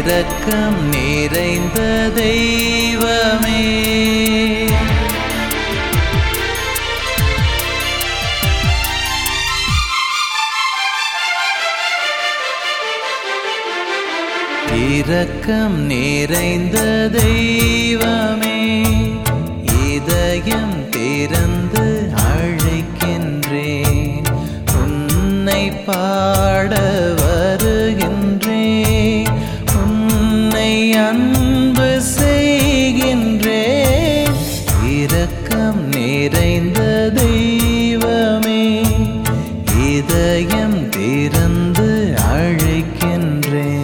இரக்கம் நிறைந்த தெய்வமே, இரக்கம் நிறைந்த தெய்வமே, இதயம் திறந்து அழைக்கின்றேன், உன்னை பாட வருகின்றேன், உன்னை அன்பு செய்கின்றேன். இரக்கம் நிறைந்த தெய்வமே, இதயம் திறந்து அழைக்கின்றேன்.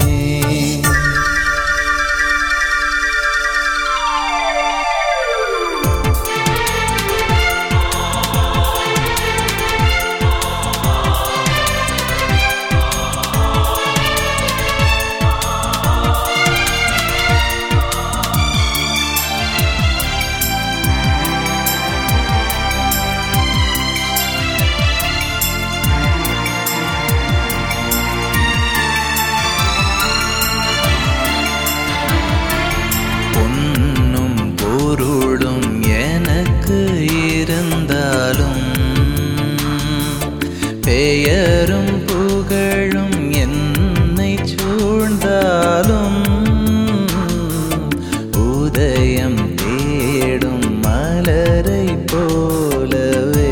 பொருளும் எனக்கு இருந்தாலும், பெயரும் புகழும் என்னை சூழ்ந்தாலும், உதயம் தேடும் மலரை போலவே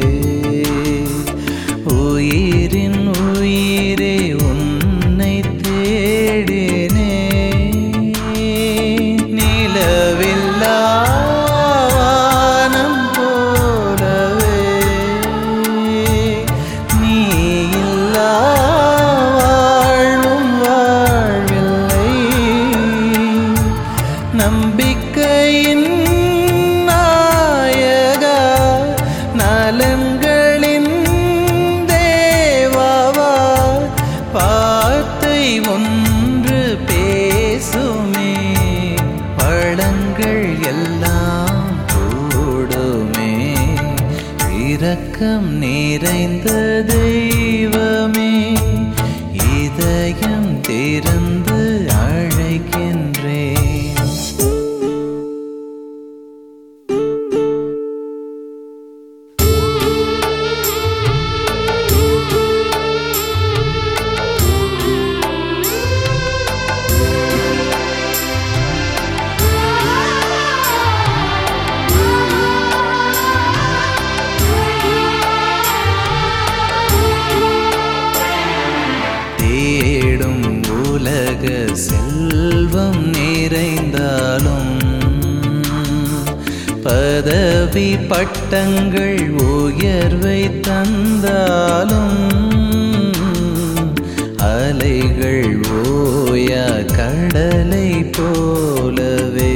உயிரின் உயிரே உன்னை தேடினே. நம்பிக்கையின் நாயகா, நலன்களின் தேவாவா, வார்த்தை ஒன்று பேசுமே, பழங்கள் எல்லாம் கூடுமே. இரக்கம் நிறைந்த தெய்வமே, இதயம் திறந்து அழைக்கின்றேன். தேடும் உலக செல்வம் நிறைந்தாலும், பதவி பட்டங்கள் உயர்வை தந்தாலும், அலைகள் ஓயா கடலை போலவே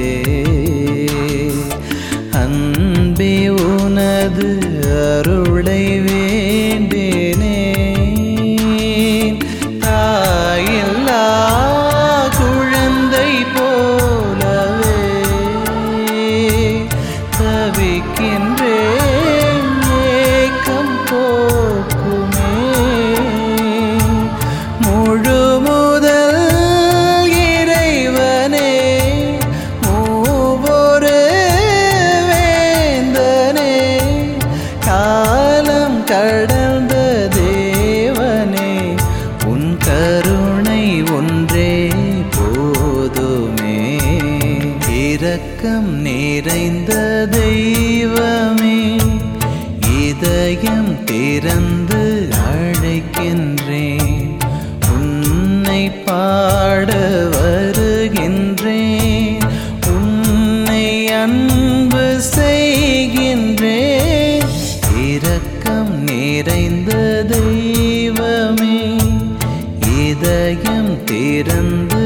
அன்பே உனது அருளை வேண்டினே. தாயில்லா குழந்தை போலவே தவிக்கின்றேன், ஏக்கம் போக்குமே. முழு முதல் இறைவனே, மூவொரு வேந்தனே, காலம் கடந்த தேவனே, உன் கருணை ஒன்றே போதுமே. இரக்கம் நிறைந்த தெய்வமே, இதயம் திறந்து அழைக்கின்றேன், உன்னை பாட வருகின்றேன், உன்னை அன்பு செய்கின்றேன். இரக்கம் நிறைந்த தெய்வமே, இதயம் திறந்து